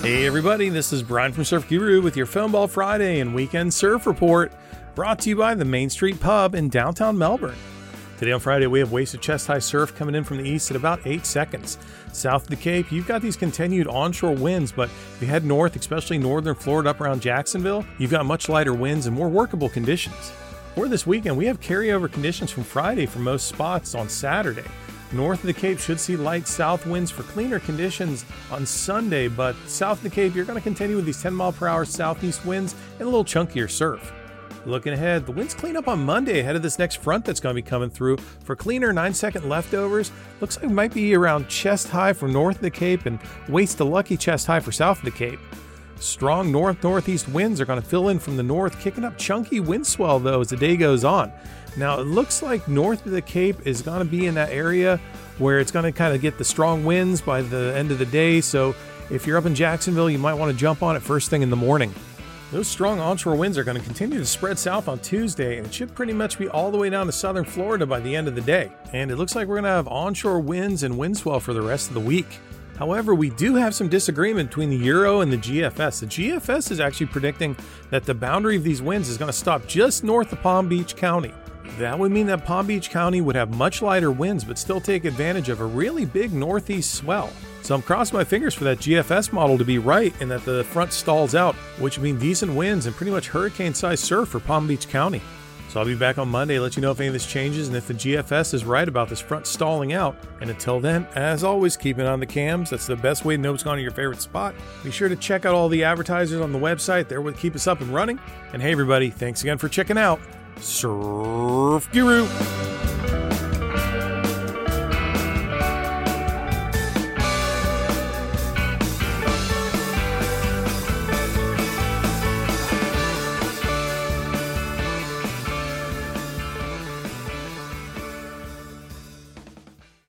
Hey everybody, this is Brian from Surf Guru with your Film Ball Friday and Weekend Surf Report, brought to you by the Main Street Pub in downtown Melbourne. Today on Friday, we have waist to chest high surf coming in from the east at about 8 seconds. South of the Cape, you've got these continued onshore winds, but if you head north, especially northern Florida up around Jacksonville, you've got much lighter winds and more workable conditions. For this weekend, we have carryover conditions from Friday for most spots on Saturday. North of the Cape should see light south winds for cleaner conditions on Sunday, but south of the Cape, you're going to continue with these 10-mile-per-hour southeast winds and a little chunkier surf. Looking ahead, the winds clean up on Monday ahead of this next front that's going to be coming through. For cleaner 9-second leftovers, looks like it might be around chest high for north of the Cape and waist to lucky chest high for south of the Cape. Strong north-northeast winds are going to fill in from the north, kicking up chunky wind swell though as the day goes on. Now, it looks like north of the Cape is going to be in that area where it's going to kind of get the strong winds by the end of the day, so if you're up in Jacksonville, you might want to jump on it first thing in the morning. Those strong onshore winds are going to continue to spread south on Tuesday, and it should pretty much be all the way down to southern Florida by the end of the day. And it looks like we're going to have onshore winds and wind swell for the rest of the week. However, we do have some disagreement between the Euro and the GFS. The GFS is actually predicting that the boundary of these winds is going to stop just north of Palm Beach County. That would mean that Palm Beach County would have much lighter winds but still take advantage of a really big northeast swell. So I'm crossing my fingers for that GFS model to be right and that the front stalls out, which would mean decent winds and pretty much hurricane-sized surf for Palm Beach County. So I'll be back on Monday to let you know if any of this changes and if the GFS is right about this front stalling out. And until then, as always, keep it on the cams. That's the best way to know what's going on in your favorite spot. Be sure to check out all the advertisers on the website. They're what keep us up and running. And hey everybody, thanks again for checking out Surf Guru.